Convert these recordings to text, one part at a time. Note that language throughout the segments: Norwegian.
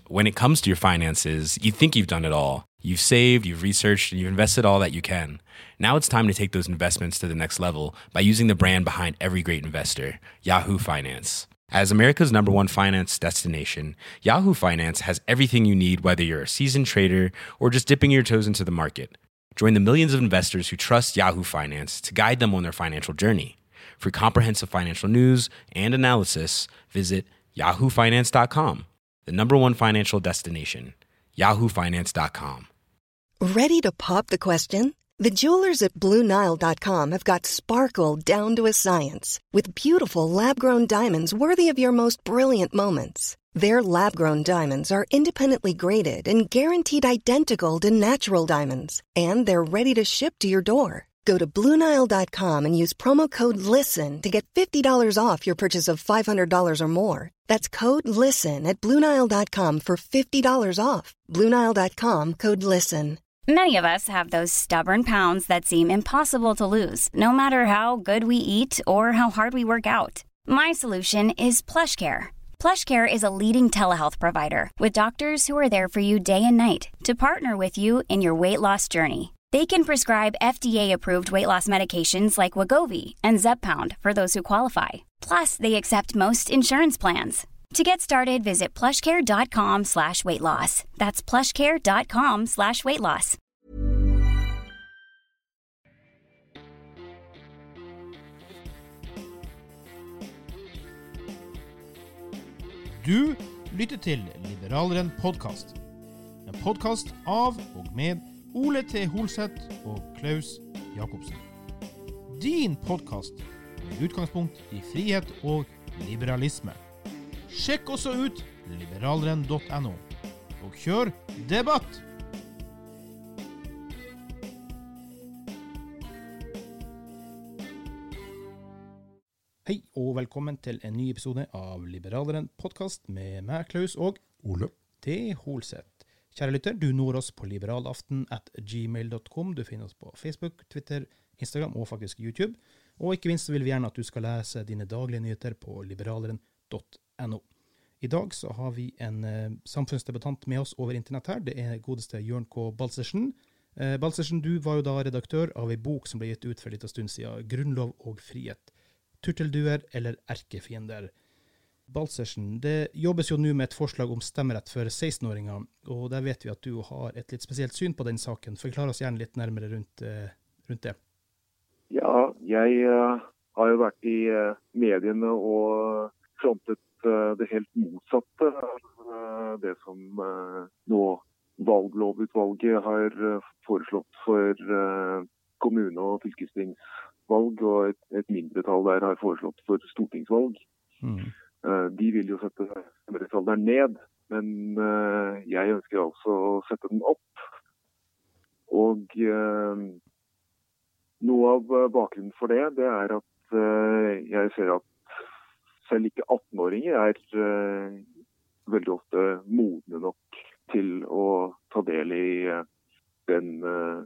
when it comes to your finances, you think you've done it all. You've saved, you've researched, and you've invested all that you can. Now it's time to take those investments to the next level by using the brand behind every great investor, Yahoo Finance. As America's #1 finance destination, Yahoo Finance has everything you need, whether you're a seasoned trader or just dipping your toes into the market. Join the millions of investors who trust Yahoo Finance to guide them on their financial journey. For comprehensive financial news and analysis, visit yahoofinance.com, the #1 financial destination, yahoofinance.com. Ready to pop the question? The jewelers at BlueNile.com have got sparkle down to a science with beautiful lab-grown diamonds worthy of your most brilliant moments. Their lab-grown diamonds are independently graded and guaranteed identical to natural diamonds, and they're ready to ship to your door. Go to BlueNile.com and use promo code LISTEN to get $50 off your purchase of $500 or more. That's code LISTEN at BlueNile.com for $50 off. BlueNile.com, code LISTEN. Many of us have those stubborn pounds that seem impossible to lose, no matter how good we eat or how hard we work out. My solution is PlushCare. PlushCare is a leading telehealth provider with doctors who are there for you day and night to partner with you in your weight loss journey. They can prescribe FDA-approved weight loss medications like Wegovy and Zepbound for those who qualify. Plus, they accept most insurance plans. To get started, visit plushcare.com/weightloss. That's plushcare.com/weightloss. Du lytter til Liberaleren podcast. En podcast av og med Ole T. Holseth og Klaus Jakobsen. Din podcast med utgangspunkt i frihet og liberalisme. Sjekk også ut liberaleren.no og kjør debatt! Hei og velkommen til en ny episode av Liberaleren podcast med meg, Klaus og Ole T. Holseth. Kjære lytter, du når oss på liberalaften@gmail.com. Du finner oss på Facebook, Twitter, Instagram og faktisk YouTube. Og ikke minst vil vi gjerne at du skal lese dine daglige nyheter på liberaleren.no. I dag så har vi en samfunnsdebattant med oss over internett her. Det er godeste Jørn K. Balsersen. Balsersen, du var jo da redaktør av en bok som ble gitt ut for litt stund siden, Grunnlov og frihet. Turtelduer eller erkefiender. Balsersen, det jobbes jo nå med et forslag om stemmerett for 16-åringer, og der vet vi at du har et litt spesielt syn på den saken. Forklar oss gjerne litt nærmere rundt det. Ja, jeg har jo vært i mediene og frontet det helt motsatte av det som nå valglovutvalget har foreslått for kommune- og fylkestingsvalg, og et mindretall der har foreslått for stortingsvalg. De vil jo sette stemmerettsalderen ned, men jeg ønsker altså å sette den opp. Og noe av bakgrunnen for det er at jeg ser at selv ikke 18-åringer er veldig ofte modne nok til å ta del i den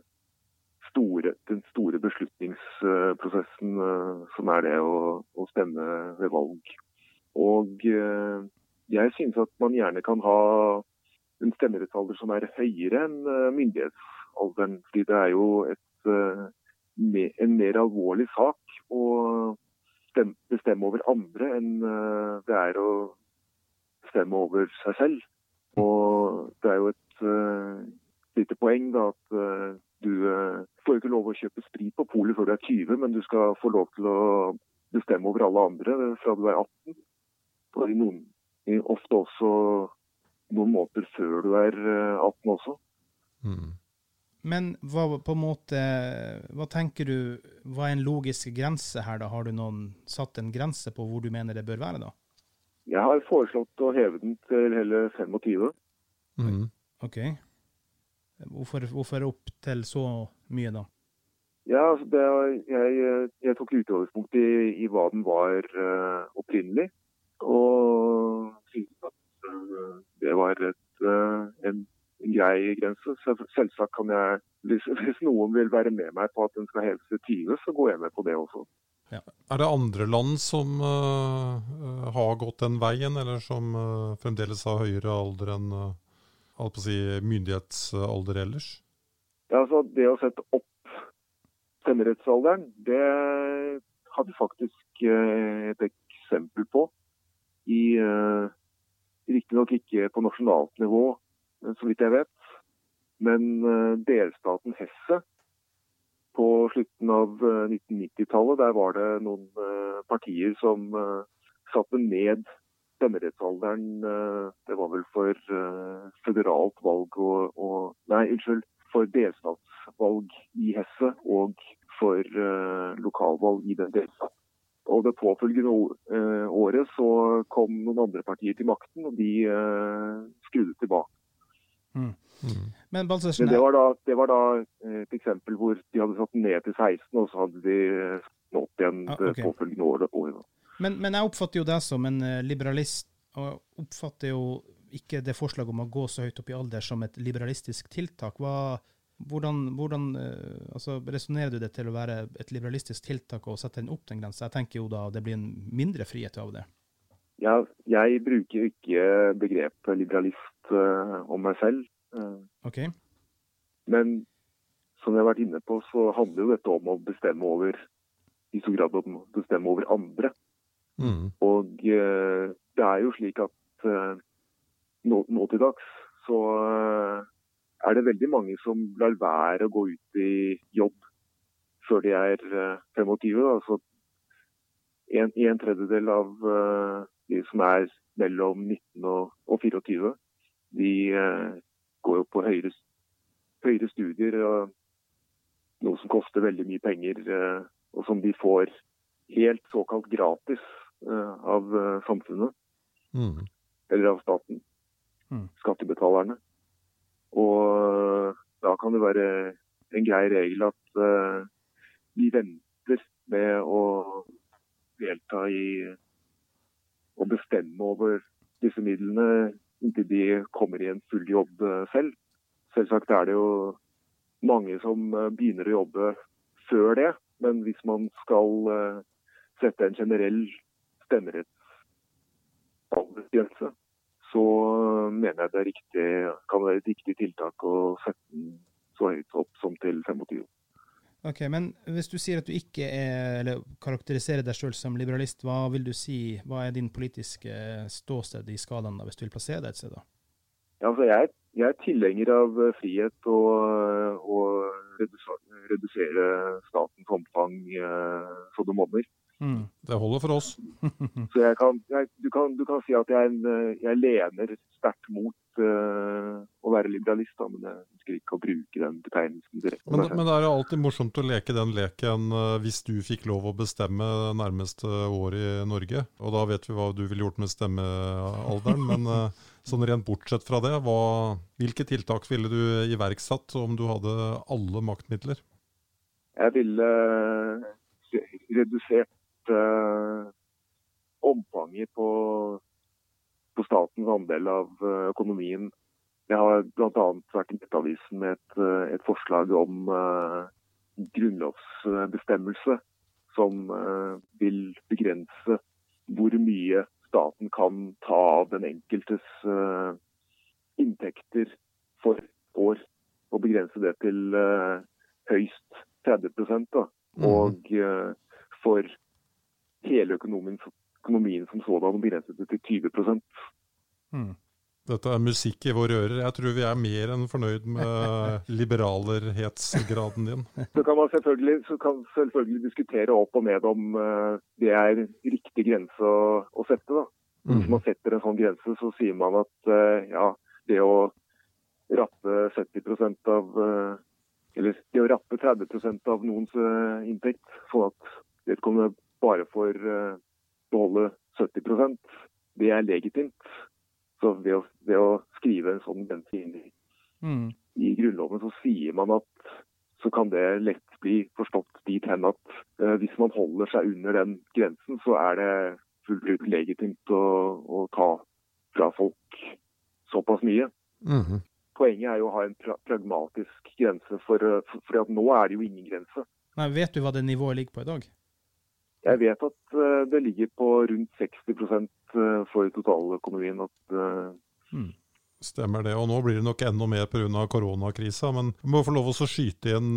store beslutningsprosessen som er det å stemme ved valg. Og jeg synes at man gjerne kan ha en stemmerettsalder som er høyere enn myndighetsalderen, fordi det er jo en mer alvorlig sak å bestemme over andre enn det er å bestemme over seg selv. Og det er jo et lite poeng da, at du får ikke lov å kjøpe sprit på polet før du er 20, men du skal få lov til å bestemme over alle andre fra du er 18. Og ofte også noen måneder før du er 18 også. Men hva tenker du, hva er en logisk grense her da? Har du satt en grense på hvor du mener det bør være da? Jeg har foreslått å heve den til hele 25. Ok. Hvorfor opp til så mye da? Ja, altså jeg tok utgangspunkt i hva den var opprinnelig, og synes at det var en grei meg-grense. Selvsagt kan jeg, hvis noen vil være med meg på at den skal heves til 20, så går jeg med på det også. Ja. Er det andre land som har gått den veien, eller som fremdeles har høyere alder enn myndighetsalder ellers? Ja, altså det å sette opp stemmerettsalderen, det har vi faktisk et eksempel på. Riktig nok ikke på nasjonalt nivå, så vidt jeg vet, men delstaten Hesse på slutten av 1990-tallet, der var det noen partier som satte ned stemmerettsalderen. Det var vel for føderalt valg for delstatsvalg i Hesse og for lokalvalg i den delstaten. Og det påfølgende året så kom noen andre partier til makten, og de skrudde tilbake. Men det var da et eksempel hvor de hadde satt ned til 16, og så hadde de nått igjen det påfølgende året. Men jeg oppfatter jo deg som en liberalist, og oppfatter jo ikke det forslaget om å gå så høyt opp i alder som et liberalistisk tiltak. Hvordan resonerer du det til å være et liberalistisk tiltak og sette den opp den grensen? Jeg tenker jo da det blir en mindre frihet av det. Ja, jeg bruker ikke begrepet liberalist om meg selv. Okay. Men som jeg har vært inne på, så handler jo dette om å bestemme over, i så grad om å bestemme over andre. Og det er jo slik at nå til dags så er det veldig mange som lar være å gå ut i jobb før de er 25. Altså en tredjedel av de som er mellom 19 og 24, de går jo på høyere studier, noe som koster veldig mye penger, og som de får helt såkalt gratis av samfunnet, eller av staten, skattebetalerne. Og da kan det være en grei regel at vi venter med å delta i å bestemme over disse midlene inntil de kommer i en full jobb selv. Selvsagt er det jo mange som begynner å jobbe før det, men hvis man skal sette en generell stemmerettsaldersgrense, så mener jeg det kan være et riktig tiltak å sette den så høyt opp som til 25. Ok, men hvis du sier at du ikke eller karakteriserer deg selv som liberalist, hva vil du si, hva er din politiske ståsted i skalaen da, hvis du vil plassere deg et sted da? Ja, altså jeg er tilhenger av frihet og redusere statens omfang så det monner. Det holder for oss. Så du kan si at jeg lener sterkt mot å være liberalist, da, men jeg ønsker ikke å bruke den betegnelsen direkte. Men det er jo alltid morsomt å leke den leken hvis du fikk lov å bestemme nærmeste år i Norge, og da vet vi hva du ville gjort med stemmealderen, men sånn rent bortsett fra det, hvilke tiltak ville du iverksatt om du hadde alle maktmidler? Jeg ville redusert omfanget på statens andel av økonomien. Jeg har blant annet vært i Nettavisen med et forslag om grunnlovsbestemmelse som vil begrense hvor mye staten kan ta av den enkeltes inntekter for år, og begrense det til høyst 30%, da. Og for hele økonomien som sådan begrenset det til 20%. Dette er musikk i våre ører. Jeg tror vi er mer enn fornøyd med liberalerhetsgraden din. Så kan man selvfølgelig diskutere opp og ned om det er riktig grense å sette, da. Hvis man setter en sånn grense, så sier man at det å rappe 70% av eller det å rappe 30% av noens inntekt, sånn at vedkommende bare får beholde 70%, det er legitimt. Så ved å skrive en sånn grense inn i grunnloven, så sier man at så kan det lett bli forstått dit hen at hvis man holder seg under den grensen, så er det fullt ut legitimt å ta fra folk såpass mye. poenget jo å ha en pragmatisk grense, for at nå det jo ingen grense. Nei, vet du hva det nivået ligger på i dag? Jeg vet at det ligger på rundt 60% for totaløkonomien. Stemmer det, og nå blir det nok enda mer på grunn av koronakrisa, men vi må få lov å skyte inn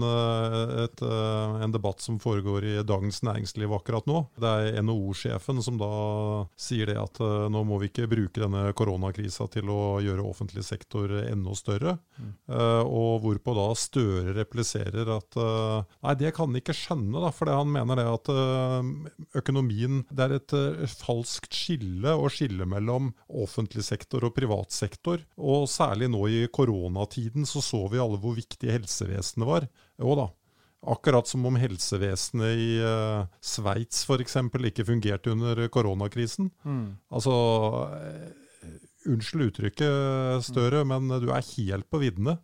en debatt som foregår i Dagens Næringsliv akkurat nå. Det NHO-sjefen som da sier det at nå må vi ikke bruke denne koronakrisa til å gjøre offentlig sektor enda større, og hvorpå da Støre repliserer at nei, det kan han ikke skjønne da, for han mener det at økonomien, det et falskt skille mellom offentlig sektor og privat sektor. Og særlig nå i koronatiden så vi alle hvor viktig helsevesenet var. Jo da, akkurat som om helsevesenet i Sveits for eksempel ikke fungerte under koronakrisen. Altså, unnskyld uttrykket Støre, men du helt på viddene.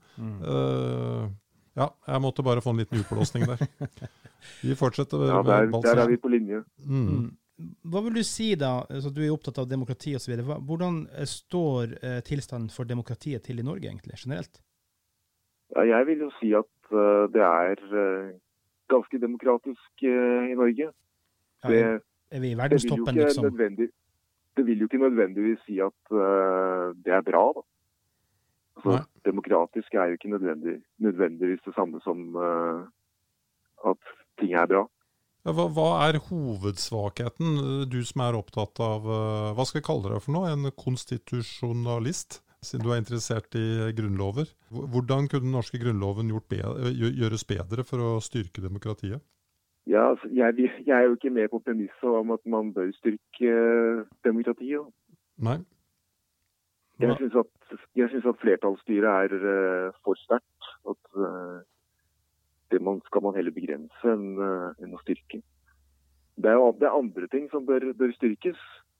Ja, jeg måtte bare få en liten utblåsning der. Vi fortsetter. Ja, der vi på linje. Hva vil du si da, altså du opptatt av demokrati og så videre, hvordan står tilstanden for demokratiet til i Norge egentlig, generelt? Ja, jeg vil jo si at det ganske demokratisk i Norge. Ja, vi i verdenstoppen liksom? Det vil jo ikke nødvendigvis si at det bra da. Altså, demokratisk jo ikke nødvendigvis det samme som at ting bra. Ja, hva hovedsvakheten, du som opptatt av, hva skal vi kalle det for noe, en konstitusjonalist, siden du interessert i grunnlover? Hvordan kunne den norske grunnloven gjøres bedre for å styrke demokratiet? Ja, altså, jeg jo ikke med på premisset om at man bør styrke demokratiet. Nei. Jeg synes at flertallsstyret for sterkt, at det skal man heller begrense enn å styrke. Det andre ting som bør styrkes.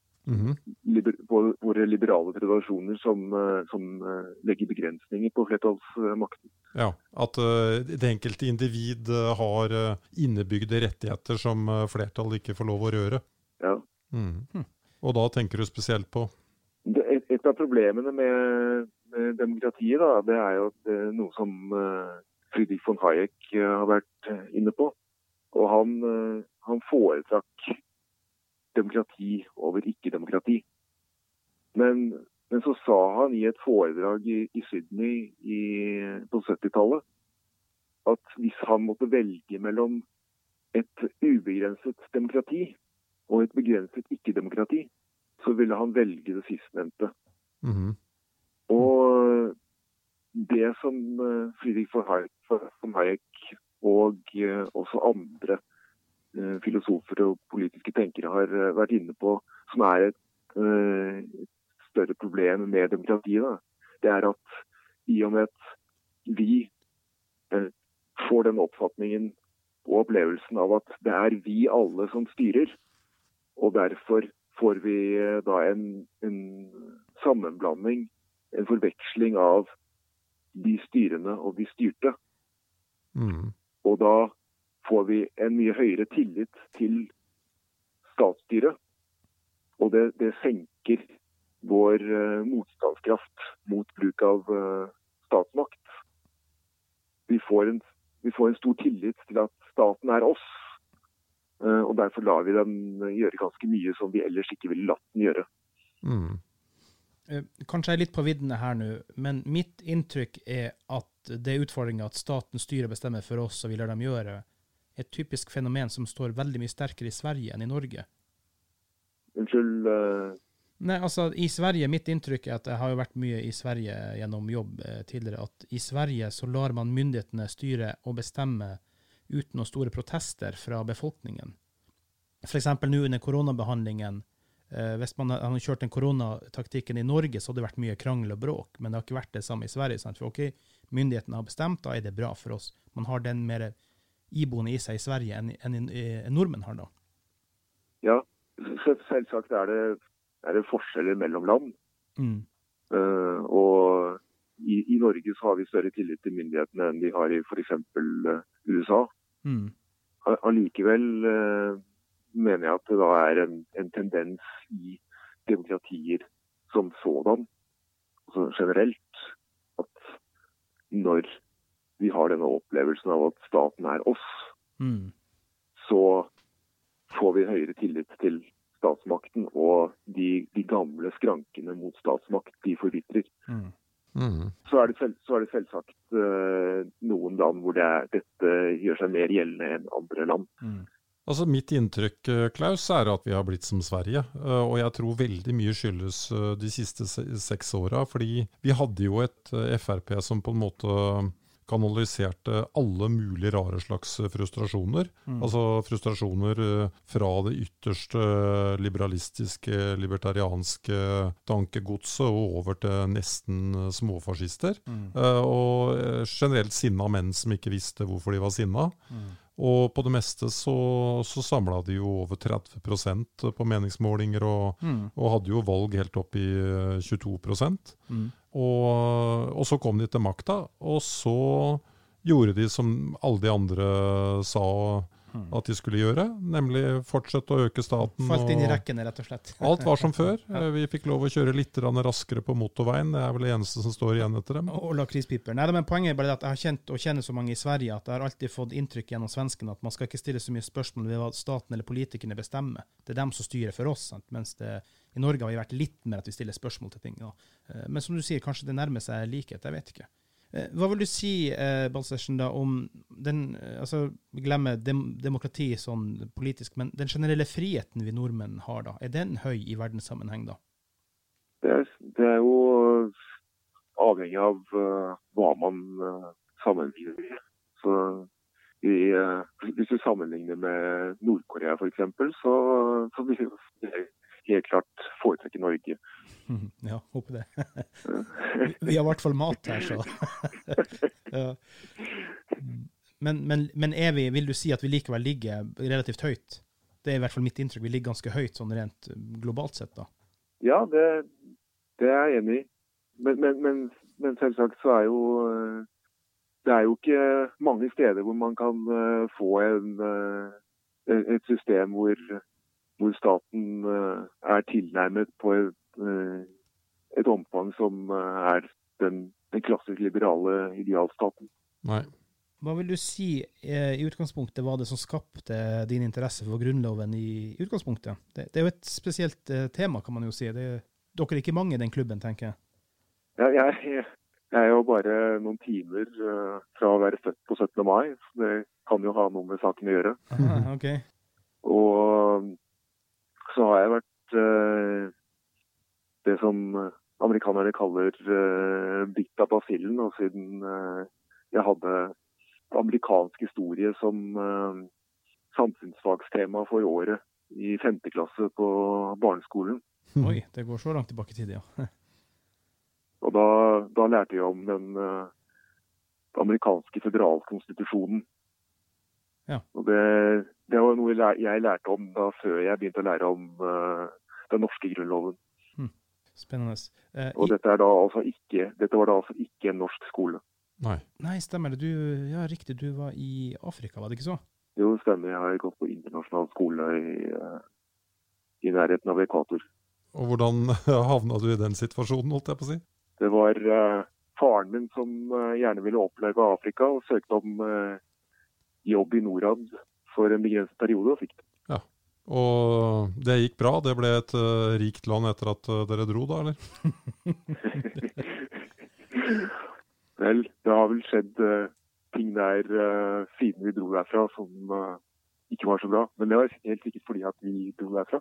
Våre liberale tradisjoner som legger begrensninger på flertallsmakten. Ja, at det enkelte individ har innebygde rettigheter som flertall ikke får lov å røre. Ja. Og da tenker du spesielt på? Et av problemene med demokratiet da, det jo at noe som Friedrich von Hayek har vært inne på. Og han foretrakk demokrati over ikke-demokrati. Men så sa han i et foredrag i Sydney på 70-tallet at hvis han måtte velge mellom et ubegrenset demokrati og et begrenset ikke-demokrati, så ville han velge det sistnevnte. Og det som Friedrich von Hayek og også andre filosofer og politiske tenkere har vært inne på, som et større problem med demokratiet, da, det at i og med at vi får den oppfatningen og opplevelsen av at det vi alle som styrer, og derfor får vi da en sammenblanding, en forveksling av de styrende og de styrte. Og da får vi en mye høyere tillit til statsstyret, og det senker vår motstandskraft mot bruk av statsmakt. Vi får en stor tillit til at staten oss, og derfor lar vi den gjøre ganske mye som vi ellers ikke ville latt den gjøre. Kanskje jeg litt på viddene her nå, men mitt inntrykk at det utfordringen at staten styrer og bestemmer for oss, og vi lar dem gjøre, et typisk fenomen som står veldig mye sterkere i Sverige enn i Norge. Unnskyld? Nei, altså i Sverige, mitt inntrykk at jeg har jo vært mye i Sverige gjennom jobb tidligere, at i Sverige så lar man myndighetene styre og bestemme uten noen store protester fra befolkningen. For eksempel nå under koronabehandlingen, hvis man har kjørt den koronataktikken i Norge, så hadde det vært mye krangel og bråk, men det har ikke vært det samme i Sverige. Sant? For ok, myndighetene har bestemt, da det bra for oss. Man har den mer iboende i seg i Sverige enn nordmenn har da. Ja, selvsagt det forskjeller mellom land. Og i Norge så har vi større tillit til myndighetene enn de har i for eksempel USA. Allikevel mener jeg at det da en tendens i demokratier som sådan, altså generelt, at når vi har denne opplevelsen av at staten oss, så får vi høyere tillit til statsmakten, og de gamle skrankene mot statsmakt, de forvitrer. Så det selvsagt noen land hvor dette gjør seg mer gjeldende enn andre land. Altså mitt inntrykk, Klaus, at vi har blitt som Sverige, og jeg tror veldig mye skyldes de siste 6 årene, fordi vi hadde jo et FRP som på en måte kanaliserte alle mulige rare slags frustrasjoner. Altså frustrasjoner fra det ytterste liberalistiske, libertarianske tankegodset og over til nesten småfascister. Og generelt sinna menn som ikke visste hvorfor de var sinna. Og på det meste så samlet de jo over 30% på meningsmålinger og hadde jo valg helt opp i 22%. Og så kom de til makta, og så gjorde de som alle de andre sa at de skulle gjøre, nemlig fortsette å øke staten. Falt inn i rekkene, rett og slett. Alt var som før. Vi fikk lov å kjøre litt raskere på motorveien. Det vel det eneste som står igjen etter dem. Og lakrispiper. Nei, men poenget bare at jeg har kjent og kjenner så mange i Sverige at jeg har alltid fått inntrykk gjennom svenskene at man skal ikke stille så mye spørsmål ved hva staten eller politikerne bestemmer. Det dem som styrer for oss, sant? Mens i Norge har vi vært litt mer at vi stiller spørsmål til ting. Ja. Men som du sier, kanskje det nærmer seg likhet, jeg vet ikke. Hva vil du si, Balsersen, da, om den, altså, vi glemmer demokrati sånn politisk, men den generelle friheten vi nordmenn har da, den høy i verdenssammenheng da? Det jo avhengig av hva man sammenligner med. Så hvis du sammenligner med Nord-Korea for eksempel, så vil jeg helt klart foretrekke Norge. Ja, håper det. Vi har i hvert fall mat her, så. Ja. Men vil du si at vi likevel ligger relativt høyt? Det i hvert fall mitt inntrykk. Vi ligger ganske høyt, sånn rent globalt sett da. Ja, det jeg enig i. Men selvsagt så det jo ikke mange steder hvor man kan få et system hvor staten tilnærmet på et omfang som den klassisk liberale idealstaten. Nei. Hva vil du si i utgangspunktet var det som skapte din interesse for grunnloven i utgangspunktet? Det jo et spesielt tema, kan man jo si. Dere ikke mange i den klubben, tenker jeg. Ja, jeg jo bare noen timer fra å være født på 17. mai, så det kan jo ha noe med saken å gjøre. Aha, ok. Og så har jeg vært det som amerikanerne kaller bitt av basillen, og siden jeg hadde amerikansk historie som samfunnsfagstema for året i 5. klasse på barneskolen. Oi, det går så langt tilbake i tid, ja. Og da lærte jeg om den amerikanske federalkonstitusjonen. Ja. Og det var noe jeg lærte om da før jeg begynte å lære om den norske grunnloven. Spennende. Og dette var da altså ikke en norsk skole. Nei, stemmer det. Ja, riktig, du var i Afrika, var det ikke så? Jo, stemmer. Jeg har gått på internasjonal skole i nærheten av Ekvator. Og hvordan havna du i den situasjonen, holdt jeg på å si? Det var faren min som gjerne ville oppleve Afrika og søkte om jobb i Norad for en begrenset periode og fikk det. Ja, og det gikk bra? Det ble et rikt land etter at dere dro da, eller? Vel, det har vel skjedd ting der siden vi dro derfra som ikke var så bra. Men det var helt sikkert fordi at vi dro derfra.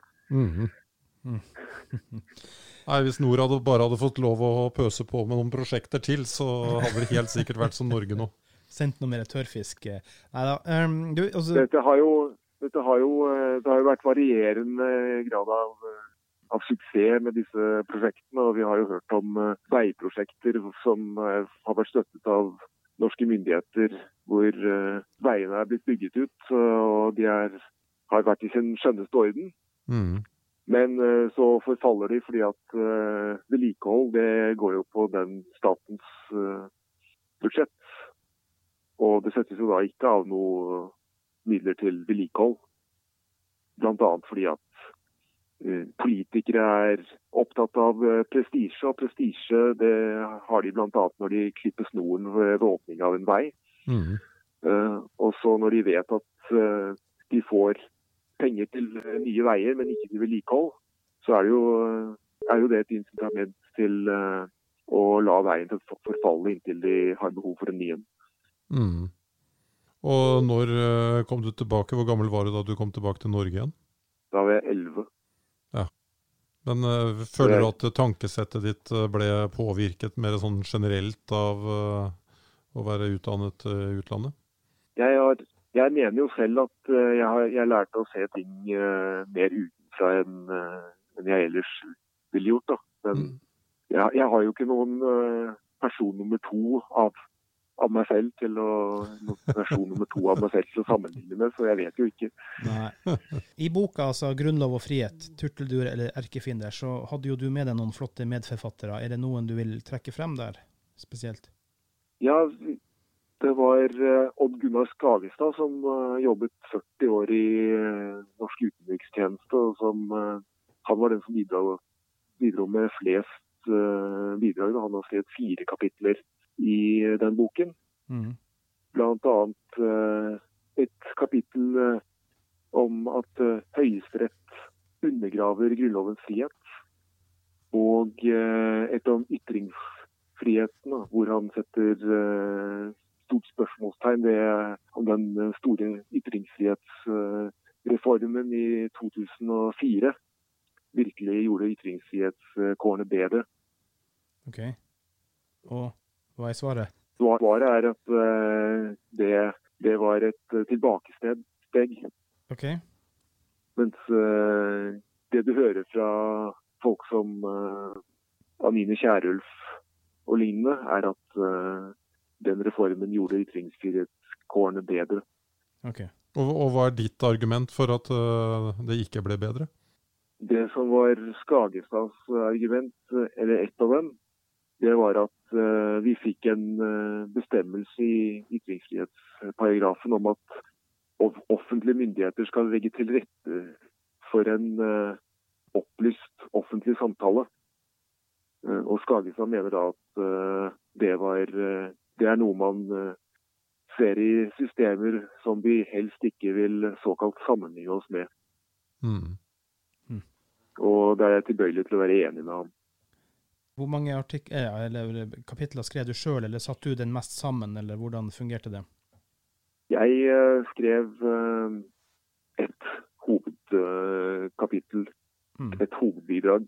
Nei, hvis Norad bare hadde fått lov å pøse på med noen prosjekter til, så hadde det helt sikkert vært som Norge nå. Sendt noe mer tørrfisk. Neida, Dette har jo vært varierende grad av suksess med disse prosjektene, og vi har jo hørt om veiprosjekter som har vært støttet av norske myndigheter, hvor veiene blitt bygget ut, og de har vært i sin skjønneste orden. Men så forfaller de fordi at vedlikehold, det går jo på den statens budsjett. Og det settes jo da ikke av noe midler til vedlikehold. Blant annet fordi at Politikere opptatt av prestisje, og prestisje det har de blant annet når de klipper snoren ved åpning av en vei. Og så når de vet at de får penger til nye veier, men ikke til vedlikehold, så er jo det et incitament til å la veien til forfalle inntil de har behov for en ny. Og når kom du tilbake? Hvor gammel var du da du kom tilbake til Norge igjen? Da var jeg 11. Ja. Men føler du at tankesettet ditt ble påvirket mer sånn generelt av å være utdannet i utlandet? Jeg mener jo selv at jeg lærte å se ting mer utenfra enn jeg ellers ville gjort. Da. Men jeg har jo ikke noen person nummer to av meg selv til å sammenligne med, så jeg vet jo ikke. Nei. I boka, altså Grunnlov og frihet, Turteldur eller Erkefiender, så hadde jo du med deg noen flotte medforfattere. Er det noen du vil trekke frem der, spesielt? Ja, det var Odd Gunnar Skagestad som jobbet 40 år i norsk utenrikstjeneste, og han var den som bidro med flest bidrag. Han har skrevet 4 kapitler i den boken. Blant annet et kapittel om at Høyesterett undergraver grunnlovens frihet, og et om ytringsfriheten, hvor han setter stort spørsmålstegn om den store ytringsfrihetsreformen i 2004 virkelig gjorde ytringsfrihetskårene bedre. Ok. Og hva er svaret? Svaret er at det var et tilbakesteg. Ok. Mens det du hører fra folk som Anine Kierulf og lignende, er at den reformen gjorde ytringsfrihetskårene bedre. Ok. Og hva er ditt argument for at det ikke ble bedre? Det som var Skagestads argument, eller ett av dem, det var at vi fikk en bestemmelse i ytringsfrihetsparagrafen om at offentlige myndigheter skal legge til rette for en opplyst offentlig samtale. Og Skagestad mener da at det er noe man ser i systemer som vi helst ikke vil såkalt sammenligne oss med. Og da er jeg tilbøyelig til å være enig med ham. Hvor mange kapitler skrev du selv, eller satt du den mest sammen, eller hvordan fungerte det? Jeg skrev et hovedkapittel, et hovedbidrag,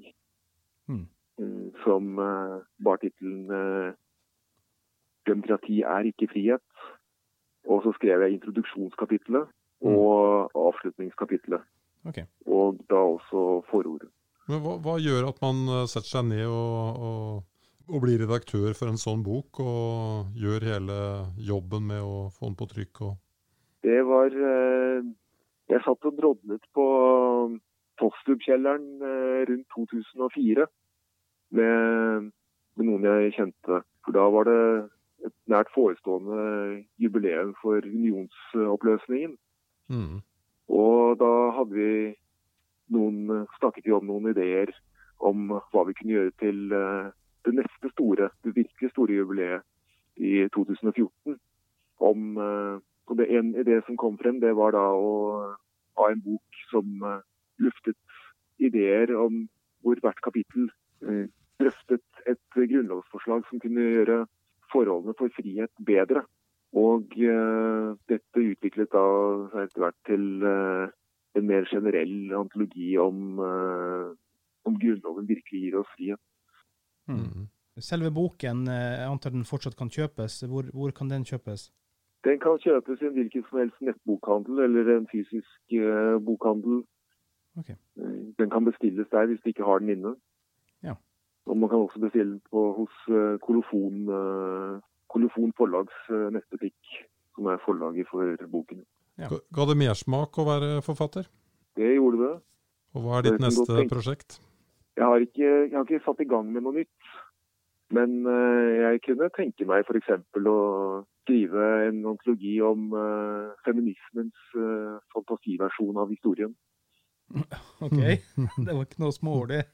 som bar tittelen «Demokrati er ikke frihet». Og så skrev jeg introduksjonskapitlet og avslutningskapitlet. Okay. Og da også forordet. Men hva gjør at man setter seg ned og blir redaktør for en sånn bok, og gjør hele jobben med å få den på trykk? Det var jeg satt og drodlet på Tostrup-kjelleren rundt 2004 med noen jeg kjente. For da var det et nært forestående jubileum for unionsoppløsningen. Og da hadde vi snakket vi om noen ideer om hva vi kunne gjøre til det neste store, det virkelig store jubileet i 2014. Og en idé som kom frem, det var da å ha en bok som luftet ideer om hvor hvert kapittel drøftet et grunnlovsforslag som kunne gjøre forholdene for frihet bedre. Og dette utviklet da etter hvert til en mer generell antologi om grunnloven virkelig gir oss frihet. Selve boken, jeg antar den fortsatt kan kjøpes. Hvor kan den kjøpes? Den kan kjøpes i en hvilken som helst nettbokhandel eller en fysisk bokhandel. Okay. Den kan bestilles der hvis de ikke har den inne. Ja. Og man kan også bestille den hos Kolofon forlags nettbutikk, som er forlaget for boken. Ja. Ga det mersmak å være forfatter? Det gjorde det. Og hva er ditt neste prosjekt? Jeg har ikke satt i gang med noe nytt. Men jeg kunne tenke meg for eksempel å skrive en antologi om feminismens fantasiversjon av historien. Ok, det var ikke noe småord det.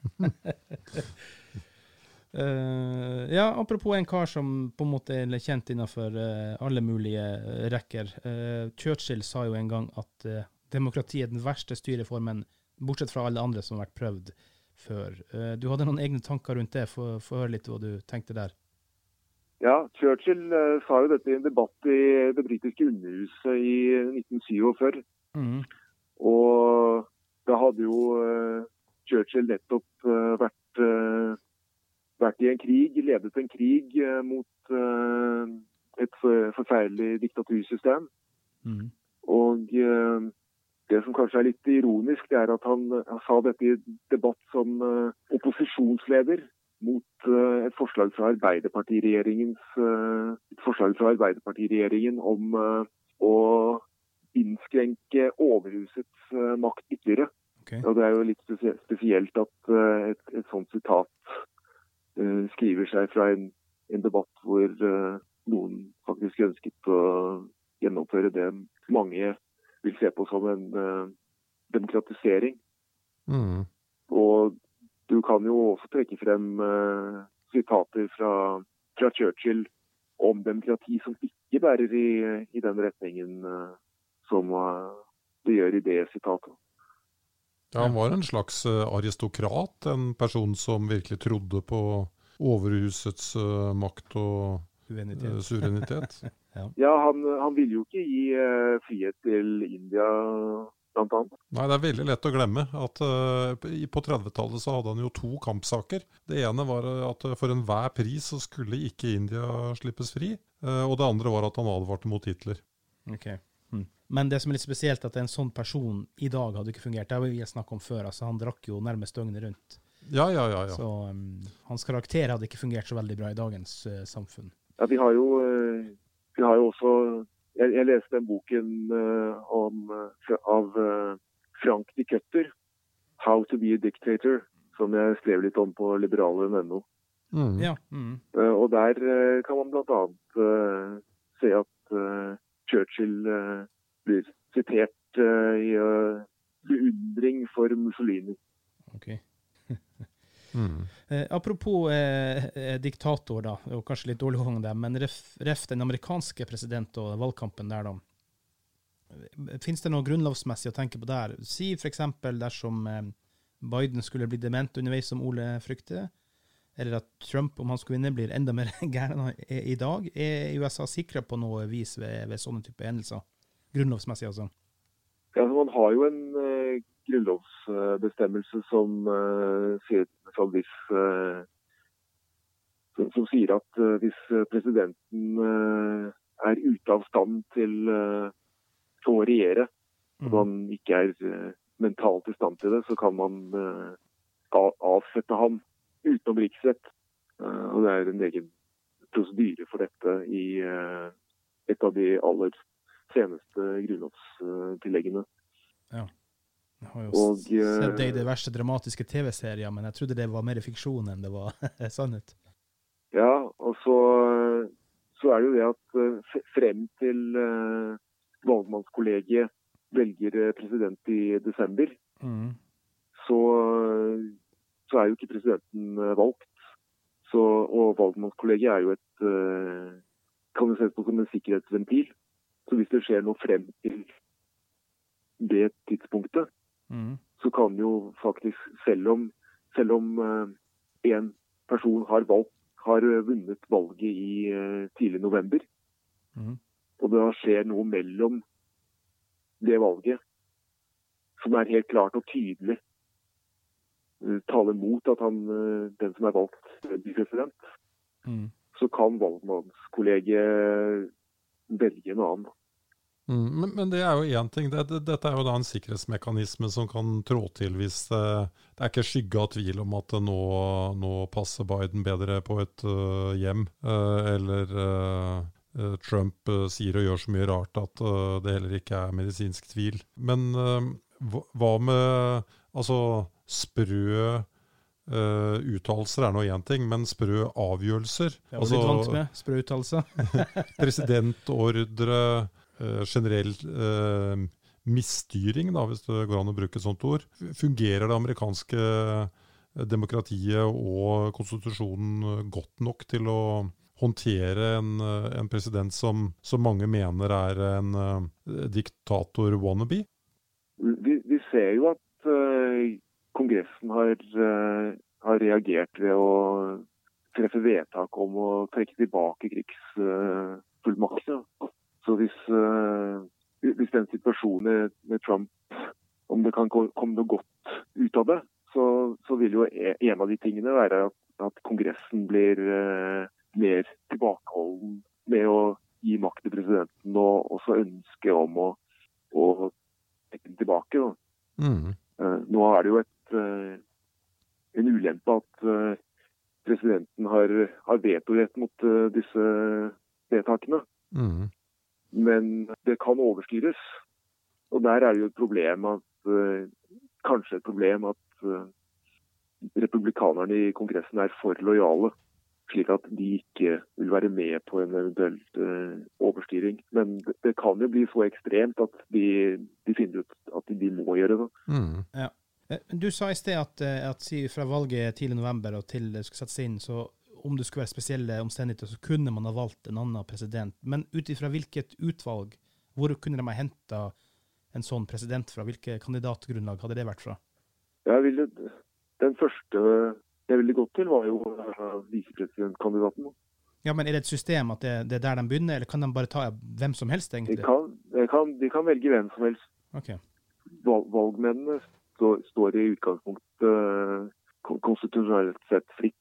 Ja, apropos en kar som på en måte er kjent innenfor alle mulige rekker. Churchill sa jo en gang at demokrati er den verste styreformen, bortsett fra alle andre som har vært prøvd før. Du hadde noen egne tanker rundt det, få høre litt hva du tenkte der. Ja, Churchill sa jo dette i en debatt i det britiske underhuset i 1947. Og da hadde jo Churchill nettopp vært i en krig, ledet en krig mot et forferdelig diktatursystem. Og det som kanskje er litt ironisk, det er at han sa dette i debatt som opposisjonsleder mot et forslag fra Arbeiderpartiregjeringen om å innskrenke overhusets makt ytterligere. Okay. Og det er jo litt spesielt at et sånt sitat skriver seg fra en debatt hvor noen faktisk ønsket å gjennomføre det mange vil se på som en demokratisering. Og du kan jo også trekke frem sitater fra Churchill om demokrati som ikke bærer i den retningen som det gjør i det sitatet. Ja, han var en slags aristokrat, en person som virkelig trodde på overhusets makt og suverenitet. Ja, han ville jo ikke gi frihet til India, blant annet. Nei, det er veldig lett å glemme at på 30-tallet så hadde han jo 2 kampsaker. Det ene var at for enhver pris så skulle ikke India slippes fri, og det andre var at han advarte mot Hitler. Ok. Men det som er litt spesielt at en sånn person i dag hadde ikke fungert, det har vi snakket om før, altså han drakk jo nærmest døgnet rundt. Ja. Så hans karakter hadde ikke fungert så veldig bra i dagens samfunn. Ja, vi har jo også, jeg leste den boken av Frank de Cutter, How to be a Dictator, som jeg skrev litt om på liberale.no. Ja. Og der kan man blant annet se at Churchill blir sitert i beundring for Mussolini. Ok. Apropos diktator da, og kanskje litt dårlig hånd der, men ref den amerikanske president og valgkampen der da. Finnes det noe grunnlovsmessig å tenke på der? Si for eksempel dersom Biden skulle bli dement underveis som Ole frykter, eller at Trump, om han skulle vinne, blir enda mer gæren i dag. Er USA sikret på noe vis ved sånne type hendelser? Grunnlovsmessig altså? Ja, altså man har jo en grunnlovsbestemmelse som sier at hvis presidenten er ute av stand til å regjere, og han ikke er mentalt i stand til det, så kan man avsette ham utenom riksrett. Og det er en egen prosedyre for dette i et av de aller seneste grunnlovstilleggene. Ja. Jeg har jo sett det i det verste dramatiske TV-serier, men jeg trodde det var mer fiksjon enn det var sannhet. Ja, og så er det jo det at frem til valgmannskollegiet velger president i desember, så er jo ikke presidenten valgt. Og valgmannskollegiet er jo kan du se på som en sikkerhetsventil. Så hvis det skjer noe frem til det tidspunktet, så kan jo faktisk, selv om en person har vunnet valget i tidlig november, og det skjer noe mellom det valget, som er helt klart og tydelig, taler mot at den som er valgt blir president, så kan valgmannskollegiet velge en annen. Men det er jo en ting, dette er jo da en sikkerhetsmekanisme som kan trå til hvis det er ikke skygge av tvil om at nå passer Biden bedre på et hjem, eller Trump sier og gjør så mye rart at det heller ikke er medisinsk tvil. Men hva med sprø uttalelser er noe en ting, men sprø avgjørelser? Jeg var litt vant med sprø uttalelser. Presidentordre, generell misstyring, da, hvis det går an å bruke et sånt ord. Fungerer det amerikanske demokratiet og konstitusjonen godt nok til å håndtere en president som mange mener en diktator wannabe? Vi ser jo at Kongressen har reagert ved å treffe vedtak om å trekke tilbake krigsfullmaktene. Så hvis den situasjonen med Trump, om det kan komme noe godt ut av det, så vil jo en av de tingene være at Kongressen blir mer tilbakeholden med å gi makt til presidenten og også ønske om å trekke den tilbake. Nå er det jo en ulempe at presidenten har vetorett mot disse vedtakene. Men det kan overstyres. Og der er det jo et problem kanskje et problem at republikanerne i Kongressen er for lojale, slik at de ikke vil være med på en eventuelt overstyring. Men det kan jo bli så ekstremt at de finner ut at de må gjøre det. Ja. Du sa i sted at fra valget tidlig november og til det skulle settes inn, så om det skulle være spesielle omstendigheter, så kunne man ha valgt en annen president. Men utifra hvilket utvalg, hvor kunne de ha hentet en sånn president fra? Hvilke kandidatgrunnlag hadde det vært fra? Den første jeg ville gått til var jo visepresidentkandidaten. Ja, men er det et system at det er der de begynner, eller kan de bare ta hvem som helst egentlig? De kan velge hvem som helst. Okay. Valgmennene står i utgangspunktet konstitusjonelt sett fritt.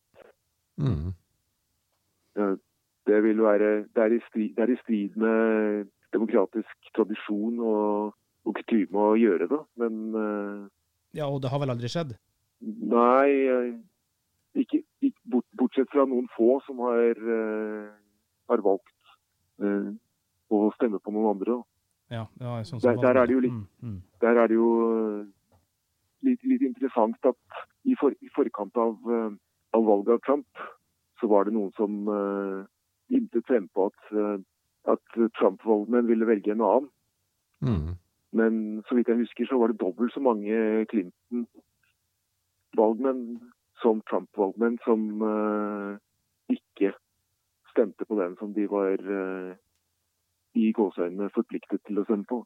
Det er i strid med demokratisk tradisjon og kutyme å gjøre det, men ja, og det har vel aldri skjedd? Nei, ikke bortsett fra noen få som har valgt å stemme på noen andre. Ja, sånn som der er det jo litt interessant at i forkant av valget av Trump, så var det noen som ymtet frem på at Trump-valgmenn ville velge en annen. Men så vidt jeg husker, så var det dobbelt så mange Clinton-valgmenn som Trump-valgmenn som ikke stemte på den som de var i gåseøynene forpliktet til å stemme på.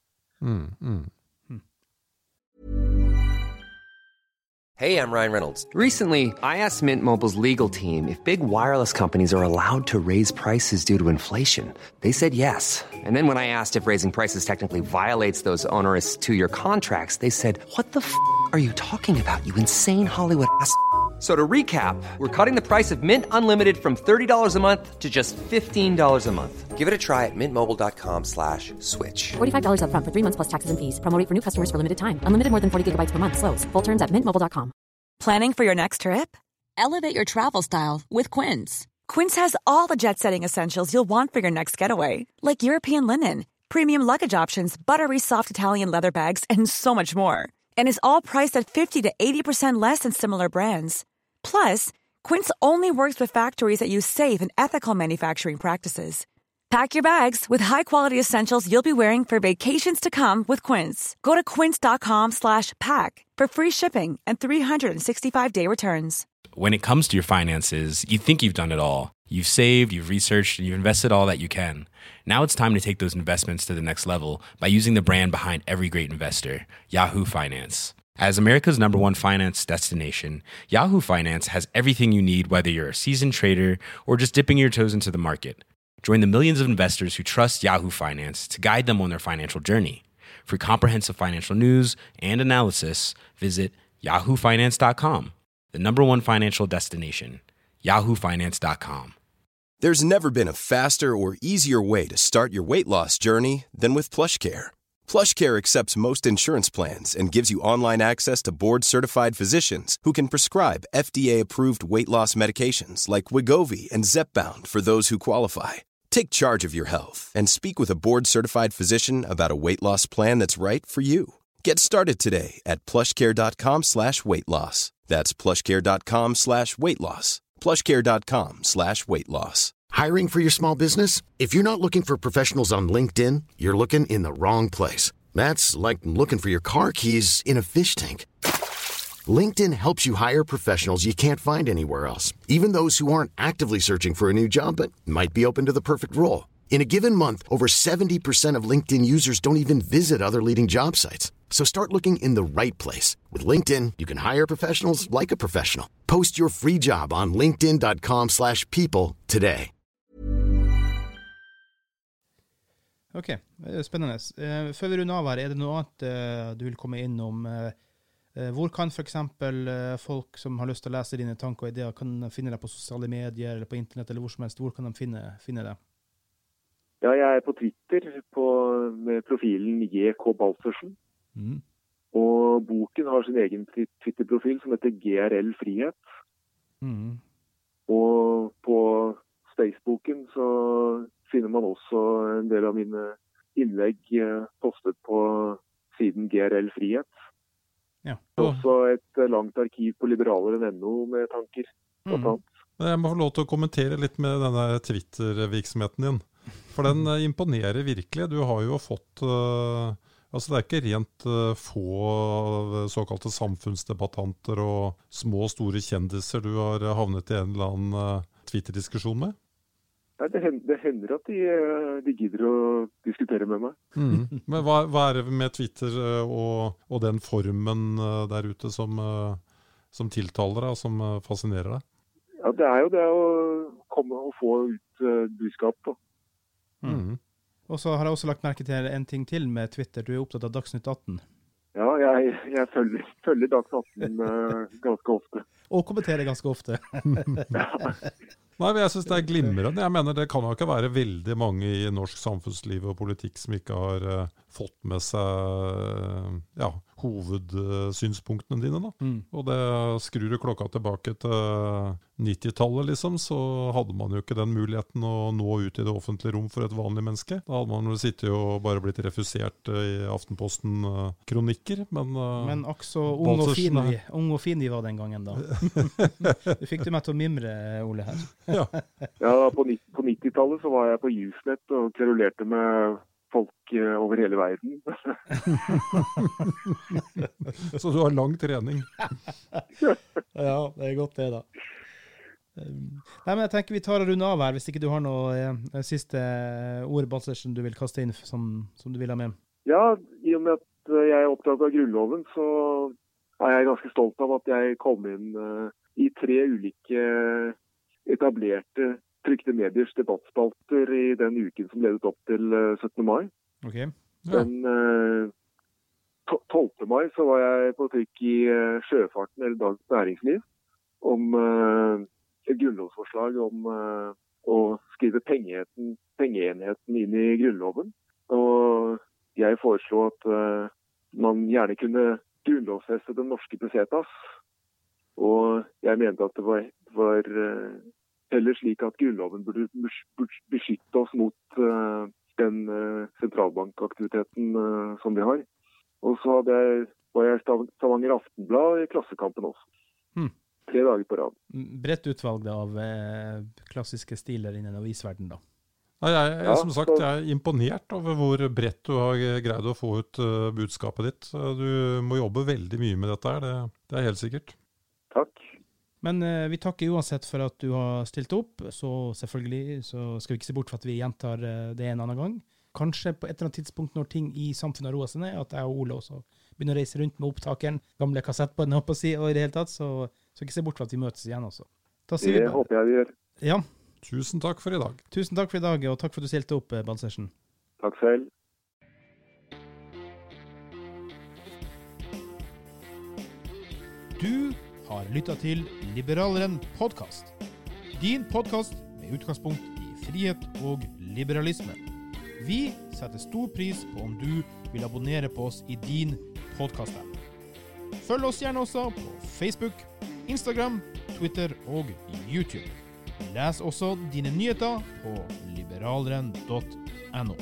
Hey, I'm Ryan Reynolds. Recently, I asked Mint Mobile's legal team if big wireless companies are allowed to raise prices due to inflation. They said yes. And then when I asked if raising prices technically violates those onerous two-year contracts, they said, "What the f*** are you talking about, you insane Hollywood ass?" So to recap, we're cutting the price of Mint Unlimited from $30 a month to just $15 a month. Give it a try at mintmobile.com/switch. $45 up front for 3 months plus taxes and fees. Promo rate for new customers for limited time. Unlimited more than 40 gigabytes per month. Slows full terms at mintmobile.com. Planning for your next trip? Elevate your travel style with Quince. Quince has all the jet-setting essentials you'll want for your next getaway, like European linen, premium luggage options, buttery soft Italian leather bags, and so much more. And is all priced at 50 to 80% less than similar brands. Plus, Quince only works with factories that use safe and ethical manufacturing practices. Pack your bags with high-quality essentials you'll be wearing for vacations to come with Quince. Go to quince.com/pack for free shipping and 365-day returns. When it comes to your finances, you think you've done it all. You've saved, you've researched, and you've invested all that you can. Now it's time to take those investments to the next level by using the brand behind every great investor, Yahoo Finance. As America's #1 finance destination, Yahoo Finance has everything you need, whether you're a seasoned trader or just dipping your toes into the market. Join the millions of investors who trust Yahoo Finance to guide them on their financial journey. For comprehensive financial news and analysis, visit yahoofinance.com, the #1 financial destination, yahoofinance.com. There's never been a faster or easier way to start your weight loss journey than with PlushCare. PlushCare accepts most insurance plans and gives you online access to board-certified physicians who can prescribe FDA-approved weight loss medications like Wegovy and Zepbound for those who qualify. Take charge of your health and speak with a board-certified physician about a weight loss plan that's right for you. Get started today at plushcare.com/weightloss. That's plushcare.com/weightloss. plushcare.com/weightloss. Hiring for your small business? If you're not looking for professionals on LinkedIn, you're looking in the wrong place. That's like looking for your car keys in a fish tank. LinkedIn helps you hire professionals you can't find anywhere else, even those who aren't actively searching for a new job but might be open to the perfect role. In a given month, over 70% of LinkedIn users don't even visit other leading job sites. So start looking in the right place. With LinkedIn, you can hire professionals like a professional. Post your free job on linkedin.com/people today. Ok, spennende. Før vi runder av her, det noe annet du vil komme innom? Hvor kan for eksempel folk som har lyst til å lese dine tanker og ideer, kan finne deg på sosiale medier eller på internett eller hvor som helst? Hvor kan de finne deg? Ja, jeg på Twitter med profilen JK Balsersen. Og boken har sin egen Twitter-profil som heter GRL Frihet. Og på Spaceboken så finner man også en del av mine innlegg postet på siden GRL Frihet. Ja. Også et langt arkiv på liberaleren.no med tanker. Jeg må få lov til å kommentere litt med denne Twitter-virksomheten din. For den imponerer virkelig. Du har jo fått... Altså det ikke rent få såkalte samfunnsdebattanter og små og store kjendiser du har havnet i en eller annen Twitter-diskusjon med? Ja, det hender at de gidder å diskutere med meg. Men hva det med Twitter og den formen der ute som tiltaler deg, som fascinerer deg? Ja, det jo det å komme og få ut budskap på. Og så har jeg også lagt merke til en ting til med Twitter. Du opptatt av Dagsnytt 18. Ja, jeg følger Dagsnytt 18 ganske ofte. Og kommenterer ganske ofte. Nei, men jeg synes det glimrende. Jeg mener det kan jo ikke være veldig mange i norsk samfunnsliv og politikk som ikke har fått med seg hovedsynspunktene dine da. Og det skrur du klokka tilbake til 90-tallet liksom, så hadde man jo ikke den muligheten å nå ut i det offentlige rom for et vanlig menneske. Da hadde man jo sittet og bare blitt refusert i Aftenposten kronikker, men også ung og fin vi var den gangen da. Du fikk du meg til å mimre, Ole, her. Ja, på 90-tallet så var jeg på Usenet og kverulerte med folk over hele verden. Så du har lang trening. Ja, det godt det da. Nei, men jeg tenker vi tar og runder av her, hvis ikke du har noe siste ord, Balsersen, du vil kaste inn som du vil ha med. Ja, i og med at jeg oppdaget Grunnloven, så jeg ganske stolt av at jeg kom inn i 3 ulike etablerte trykte mediers debattspalter i den uken som ledet opp til 17. mai. Okay. Ja. Den 12. mai så var jeg på trykk i Sjøfarten eller Dagens Næringsliv om et grunnlovsforslag om å skrive pengeenheten inn i Grunnloven. Og jeg foreslo at man gjerne kunne grunnlovsfeste den norske pesetas. Og jeg mente at det var heller slik at Grunnloven burde beskytte oss mot den sentralbankaktiviteten som vi har. Og så var jeg Stavanger Aftenblad i Klassekampen også. 3 dager på rad. Bredt utvalg av klassiske stiler innen avisverden da. Ja, som sagt, jeg er imponert over hvor bredt du har greid å få ut budskapet ditt. Du må jobbe veldig mye med dette her, det er helt sikkert. Takk. Men vi takker uansett for at du har stilt opp, så selvfølgelig så skal vi ikke se bort for at vi gjentar det en annen gang. Kanskje på et eller annet tidspunkt når ting i samfunnet roer seg ned, at jeg og Ole også begynner å reise rundt med opptakeren, gamle kassettbånd, og i det hele tatt, så ikke se bort for at vi møtes igjen også. Det håper jeg vi gjør. Ja. Tusen takk for i dag. Tusen takk for i dag, og takk for at du stilte opp, Balsersen. Takk selv. Du har lyttet til Liberaleren podcast. Din podcast med utgangspunkt i frihet og liberalisme. Vi setter stor pris på om du vil abonnere på oss i din podcast-app. Følg oss gjerne også på Facebook, Instagram, Twitter og YouTube. Les også dine nyheter på liberaleren.no.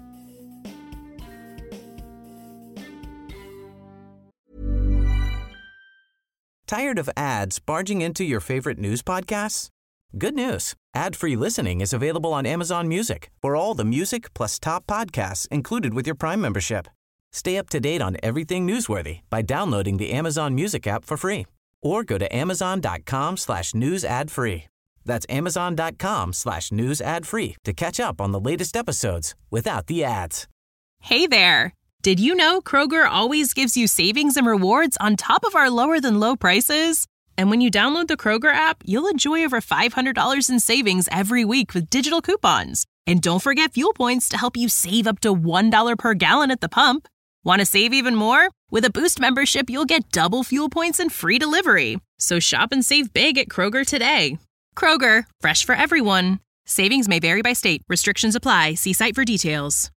Tired of ads barging into your favorite news podcasts? Good news. Ad-free listening is available on Amazon Music for all the music plus top podcasts included with your Prime membership. Stay up to date on everything newsworthy by downloading the Amazon Music app for free or go to amazon.com/news ad free. That's amazon.com/news ad free to catch up on the latest episodes without the ads. Hey there. Did you know Kroger always gives you savings and rewards on top of our lower than low prices? And when you download the Kroger app, you'll enjoy over $500 in savings every week with digital coupons. And don't forget fuel points to help you save up to $1 per gallon at the pump. Want to save even more? With a Boost membership, you'll get double fuel points and free delivery. So shop and save big at Kroger today. Kroger, fresh for everyone. Savings may vary by state. Restrictions apply. See site for details.